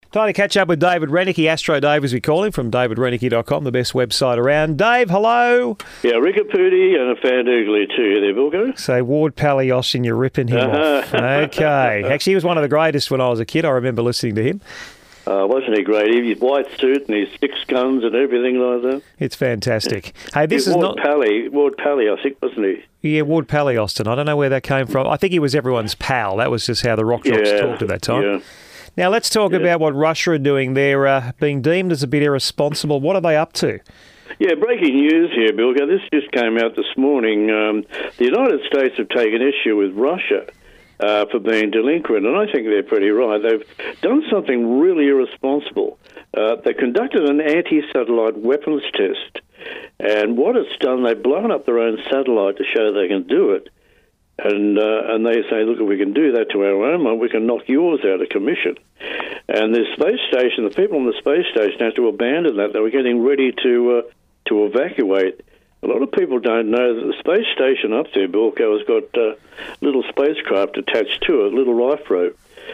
Time to catch up with David Renicky, Astro Dave as we call him, from davidrenicky.com, the best website around. Dave, hello. Yeah, Rickapoody and a fan oogly too there, Vilko. So Ward Palios and you're ripping him off. Okay. Actually, he was one of the greatest when I was a kid. I remember listening to him. Wasn't he great? His white suit and his 6 guns and everything like that. It's fantastic. Hey, this is Ward Pally, I think, wasn't he? Yeah, Ward Pally Austin. I don't know where that came from. I think he was everyone's pal. That was just how the rock jocks talked at that time. Yeah. Now, let's talk about what Russia are doing. They're being deemed as a bit irresponsible. What are they up to? Yeah, breaking news here, Bilko. This just came out this morning. The United States have taken issue with Russia for being delinquent, and I think they're pretty right. They've done something really irresponsible. They conducted an anti-satellite weapons test, and what it's done, they've blown up their own satellite to show they can do it. And they say, look, if we can do that to our own one, we can knock yours out of commission. And the space station, the people on the space station had to abandon that. They were getting ready to evacuate. A lot of people don't know that the space station up there, Bilko, has got little spacecraft attached to it, a little lifeboat,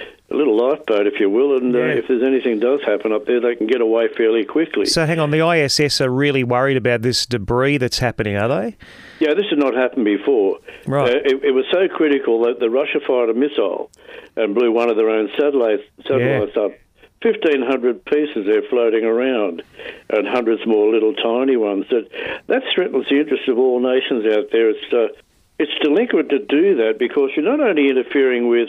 if you will, and if there's anything does happen up there, they can get away fairly quickly. So hang on, the ISS are really worried about this debris that's happening, are they? Yeah, this had not happened before. Right. It was so critical that the Russia fired a missile and blew one of their own satellites up. 1,500 pieces there floating around, and hundreds more little tiny ones. That threatens the interests of all nations out there. It's delinquent to do that because you're not only interfering with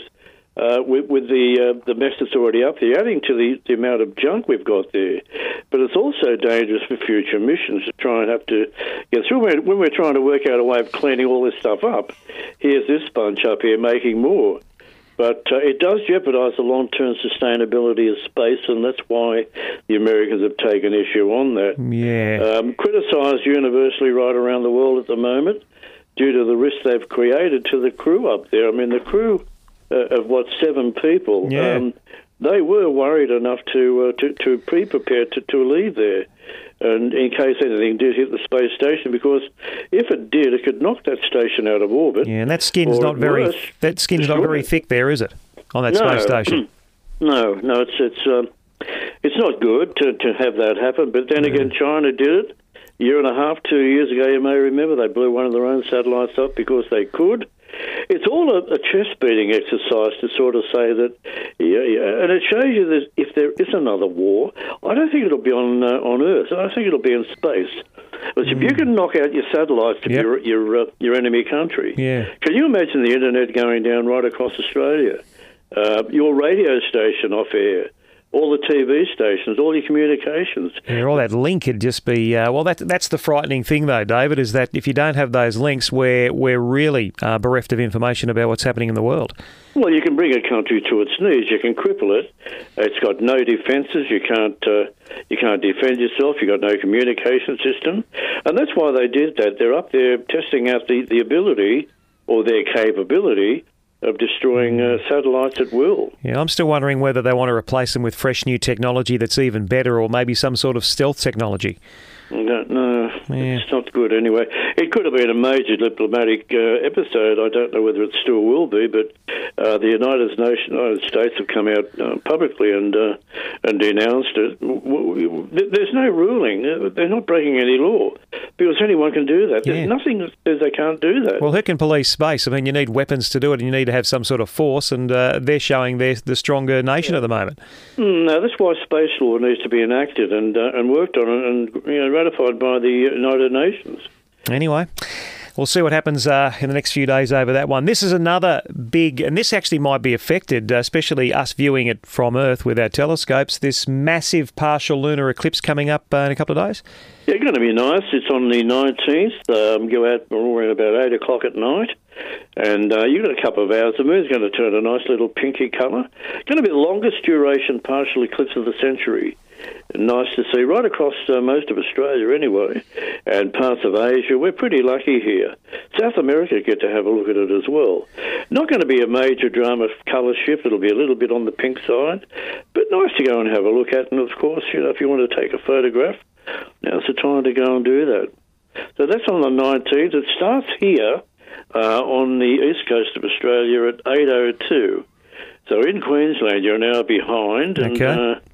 the mess that's already up there, adding to the amount of junk we've got there, but it's also dangerous for future missions to try and have to get through. When we're trying to work out a way of cleaning all this stuff up, here's this bunch up here making more. But it does jeopardise the long-term sustainability of space, and that's why the Americans have taken issue on that. Yeah. Criticised universally right around the world at the moment due to the risk they've created to the crew up there. I mean, the crew of 7 people, they were worried enough to pre-prepare to leave there, and in case anything did hit the space station, because if it did, it could knock that station out of orbit. Yeah, and that skin's not very thick there, is it, on that space station? No, it's not good to have that happen. But then again, China did it a year and a half, 2 years ago. You may remember they blew one of their own satellites up because they could. It's all a chest-beating exercise to sort of say that, and it shows you that if there is another war, I don't think it'll be on Earth. I think it'll be in space. Because if you can knock out your satellites to your enemy country, can you imagine the internet going down right across Australia? Your radio station off air, all the TV stations, all your communications. Yeah, all that link could just be... that's the frightening thing, though, David, is that if you don't have those links, we're really bereft of information about what's happening in the world. Well, you can bring a country to its knees. You can cripple it. It's got no defences. You can't defend yourself. You've got no communication system. And that's why they did that. They're up there testing out the ability or their capability of destroying satellites at will. Yeah, I'm still wondering whether they want to replace them with fresh new technology that's even better, or maybe some sort of stealth technology. No, it's not good anyway. It could have been a major diplomatic episode. I don't know whether it still will be, but the United States have come out publicly and denounced it. There's no ruling. They're not breaking any law because anyone can do that. There's nothing that says they can't do that. Well, who can police space? I mean, you need weapons to do it, and you need to have some sort of force, and they're showing they're the stronger nation at the moment. No, that's why space law needs to be enacted and worked on and ratified by the United Nations. Anyway, we'll see what happens in the next few days over that one. This is another big, and this actually might be affected, especially us viewing it from Earth with our telescopes, this massive partial lunar eclipse coming up in a couple of days. Yeah, it's going to be nice. It's on the 19th. Go out around about 8 o'clock at night. And you've got a couple of hours. The moon's going to turn a nice little pinky colour. It's going to be the longest duration partial eclipse of the century. Nice to see right across most of Australia anyway, and parts of Asia. We're pretty lucky here. South America get to have a look at it as well. Not going to be a major drama colour shift. It'll be a little bit on the pink side, but nice to go and have a look at. And of course, if you want to take a photograph, now's the time to go and do that. So that's on the 19th. It starts here on the east coast of Australia at 8:02. So in Queensland, you're now behind. Okay. And,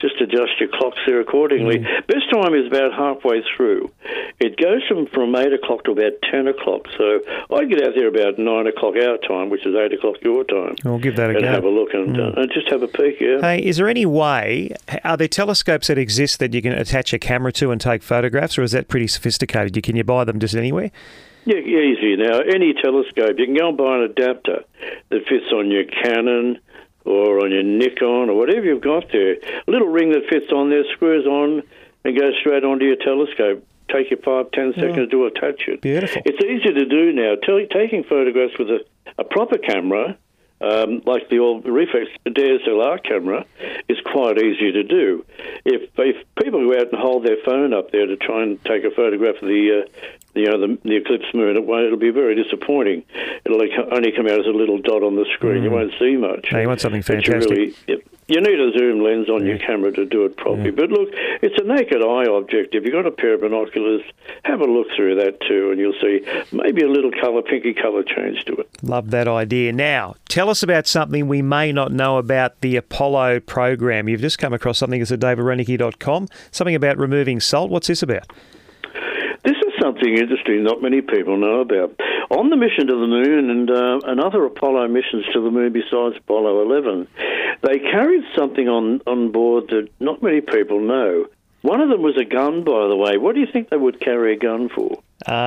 just adjust your clocks there accordingly. Best time is about halfway through. It goes from 8 o'clock to about 10 o'clock. So I get out there about 9 o'clock our time, which is 8 o'clock your time. We'll give that a go. And have a look and just have a peek, yeah. Hey, is there any way, are there telescopes that exist that you can attach a camera to and take photographs, or is that pretty sophisticated? Can you buy them just anywhere? Yeah, easy. Now, any telescope, you can go and buy an adapter that fits on your Canon or on your Nikon or whatever you've got there. A little ring that fits on there, screws on and goes straight onto your telescope. Take you 5-10 seconds to attach it. Beautiful. It's easy to do now. Taking photographs with a proper camera, like the old reflex DSLR camera, is quite easy to do. If people go out and hold their phone up there to try and take a photograph of the eclipse moon, it'll be very disappointing. It'll only come out as a little dot on the screen. You won't see much. No, you want something fantastic. You need a zoom lens on your camera to do it properly. But look, it's a naked eye object. If you've got a pair of binoculars, have a look through that too, and you'll see maybe a little pinky colour change to it. Love that idea. Now, tell us about something we may not know about the Apollo program. You've just come across something that's at davidrenicky.com, something about removing salt. What's this about? This is something interesting not many people know about. On the mission to the moon and other Apollo missions to the moon besides Apollo 11, they carried something on board that not many people know. One of them was a gun, by the way. What do you think they would carry a gun for?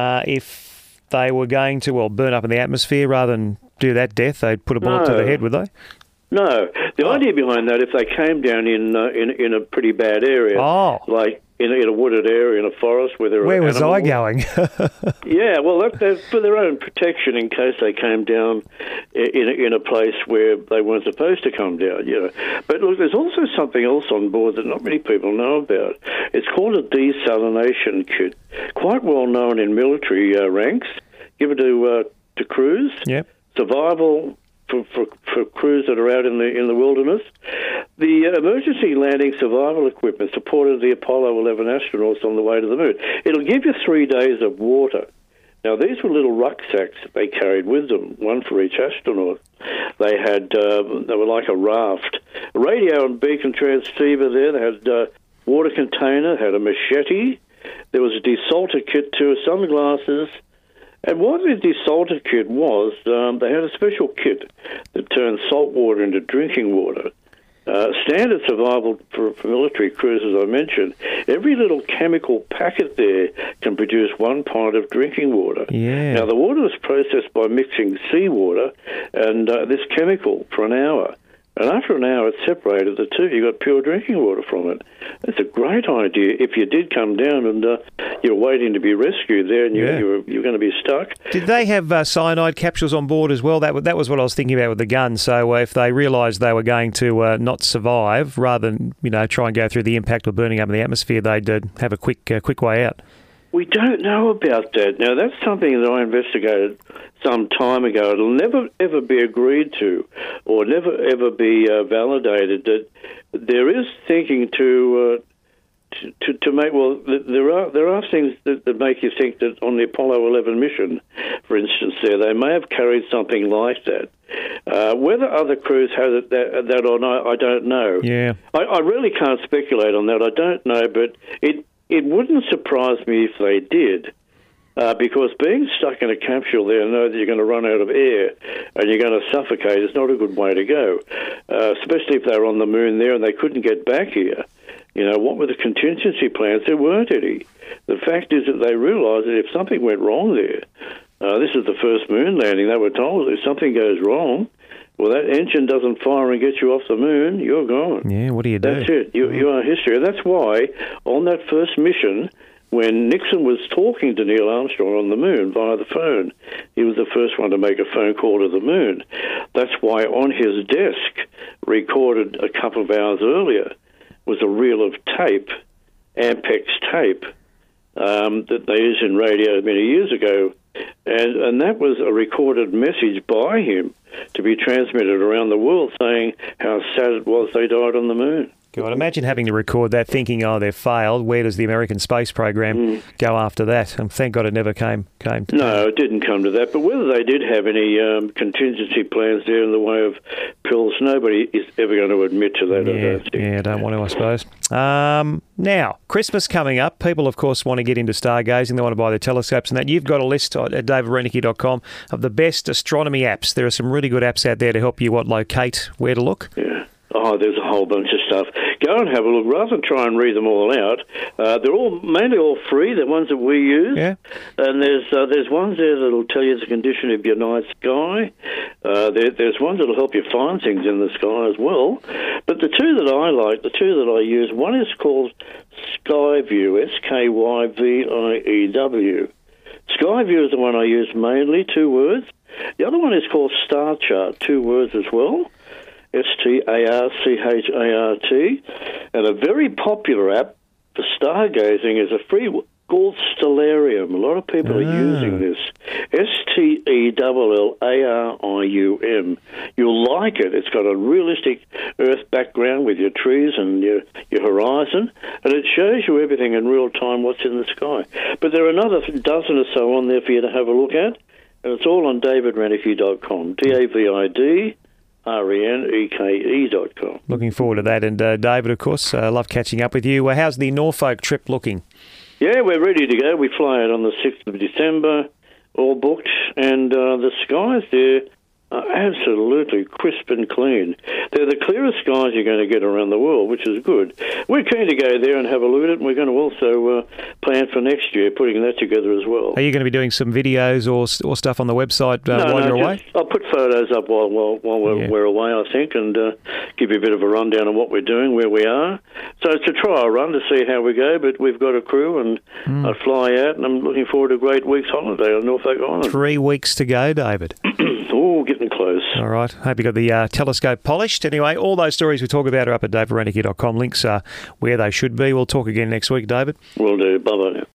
If they were going to, burn up in the atmosphere rather than do that death, they'd put a bullet to the head, would they? No. The idea behind that, if they came down in a pretty bad area, like in a wooded area, in a forest where there were animals. Where was I going? Yeah, well, that's for their own protection in case they came down in a place where they weren't supposed to come down, But look, there's also something else on board that not many people know about. It's called a desalination kit, quite well known in military ranks, given to crews. Yep. Survival for crews that are out in the wilderness. The emergency landing survival equipment supported the Apollo 11 astronauts on the way to the moon. It'll give you 3 days of water. Now, these were little rucksacks that they carried with them, one for each astronaut. They were like a raft. A radio and beacon transceiver there. They had a water container, had a machete. There was a desalter kit too, sunglasses. And what the desalter kit was, they had a special kit that turned salt water into drinking water. Standard survival for military crews, as I mentioned, every little chemical packet there can produce 1 pint of drinking water. Yeah. Now, the water is processed by mixing seawater and this chemical for an hour. And after an hour, it's separated the two. You got pure drinking water from it. That's a great idea. If you did come down and you're waiting to be rescued there, and you're going to be stuck. Did they have cyanide capsules on board as well? That was what I was thinking about with the gun. So if they realised they were going to not survive, rather than try and go through the impact of burning up in the atmosphere, they'd have a quick way out. We don't know about that. Now, that's something that I investigated some time ago. It'll never, ever be agreed to or never, ever be validated. That there is thinking to make, there are things that make you think that on the Apollo 11 mission, for instance, they may have carried something like that. Whether other crews have that or not, I don't know. Yeah. I really can't speculate on that. I don't know, but it wouldn't surprise me if they did, because being stuck in a capsule there, know that you're going to run out of air and you're going to suffocate is not a good way to go, especially if they were on the moon there and they couldn't get back here. What were the contingency plans? There weren't any. The fact is that they realised that if something went wrong there, this is the first moon landing, they were told if something goes wrong, well, that engine doesn't fire and get you off the moon, you're gone. Yeah, what do you do? That's it. You are history. And that's why on that first mission, when Nixon was talking to Neil Armstrong on the moon via the phone, he was the first one to make a phone call to the moon. That's why on his desk, recorded a couple of hours earlier, was a reel of tape, Ampex tape, that they used in radio many years ago. And that was a recorded message by him to be transmitted around the world saying how sad it was they died on the moon. God, imagine having to record that thinking, oh, they've failed. Where does the American space program go after that? And thank God it never came to No, it didn't come to that. But whether they did have any contingency plans there in the way of pills, nobody is ever going to admit to that. Yeah, don't want to, I suppose. Now, Christmas coming up. People, of course, want to get into stargazing. They want to buy their telescopes and that. You've got a list at davidreneke.com of the best astronomy apps. There are some really good apps out there to help you locate where to look. Yeah. Oh, there's a whole bunch of stuff. Go and have a look. Rather than try and read them all out, they're mainly all free. The ones that we use, yeah. And there's ones there that'll tell you the condition of your night sky. There's ones that'll help you find things in the sky as well. But the two that I like, the two that I use, one is called Skyview, Skyview. Skyview is the one I use mainly, 2 words. The other one is called Star Chart, 2 words as well. StarChart, and a very popular app for stargazing is a free called Stellarium. A lot of people are using this. Stellarium. You'll like it. It's got a realistic Earth background with your trees and your horizon, and it shows you everything in real time what's in the sky. But there are another dozen or so on there for you to have a look at, and it's all on davidreneke.com. DAVIDRENEKE.com. Looking forward to that. And David, of course, love catching up with you. How's the Norfolk trip looking? Yeah, we're ready to go. We fly out on the 6th of December, all booked, and the skies there are absolutely crisp and clean. They're the clearest skies you're going to get around the world, which is good. We're keen to go there and have a look at it, and we're going to also plan for next year, putting that together as well. Are you going to be doing some videos or stuff on the website while you're away? I'll put photos up while we're away, I think, and give you a bit of a rundown on what we're doing, where we are. So it's a trial run to see how we go, but we've got a crew, and I fly out, and I'm looking forward to a great week's holiday on Norfolk Island. 3 weeks to go, David. Oh, getting close. All right. Hope you got the telescope polished. Anyway, all those stories we talk about are up at davidreneke.com. Links are where they should be. We'll talk again next week, David. Will do. Bye-bye now.